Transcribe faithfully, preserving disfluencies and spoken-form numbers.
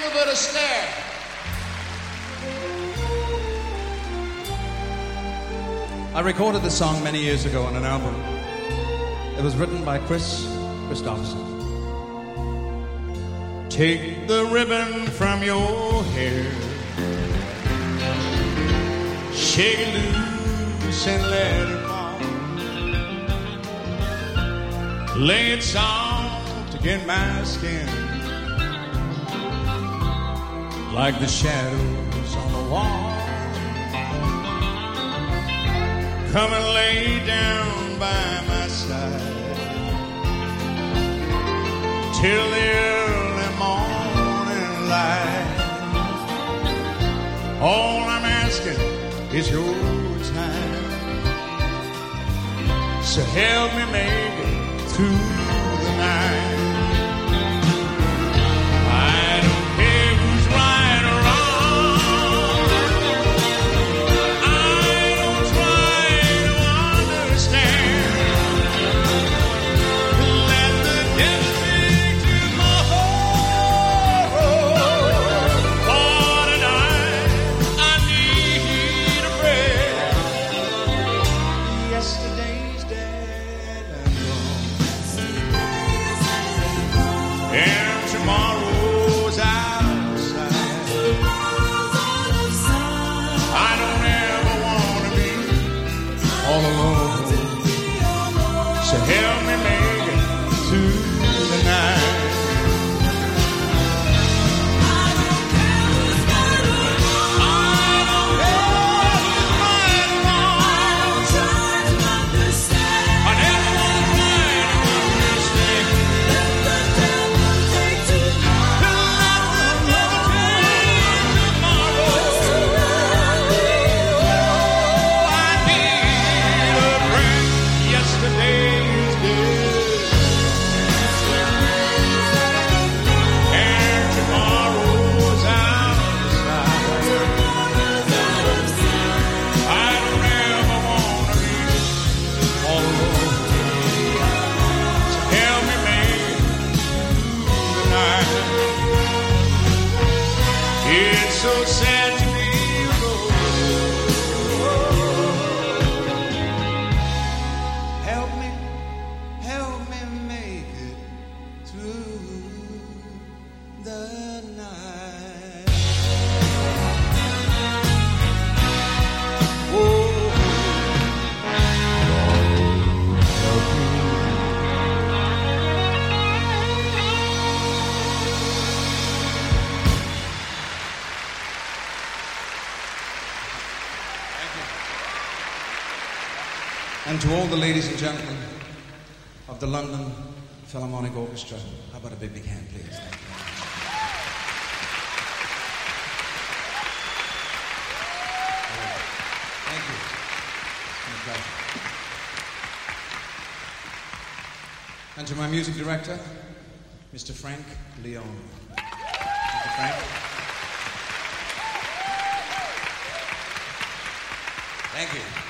never but a stare. I recorded this song many years ago on an album. It was written by Chris Christopherson. Take the ribbon from your hair, shake it loose and let it fall. Lay it soft against my skin, like the shadows on the wall. Come and lay down by my side till the early morning light. All I'm asking is your time, so help me make it through the night. And to all the ladies and gentlemen of the London Philharmonic Orchestra, how about a big, big hand, please? Thank you. Thank you. It's been a pleasure. And to my music director, Mister Frank Leon. Thank you, Frank. Thank you.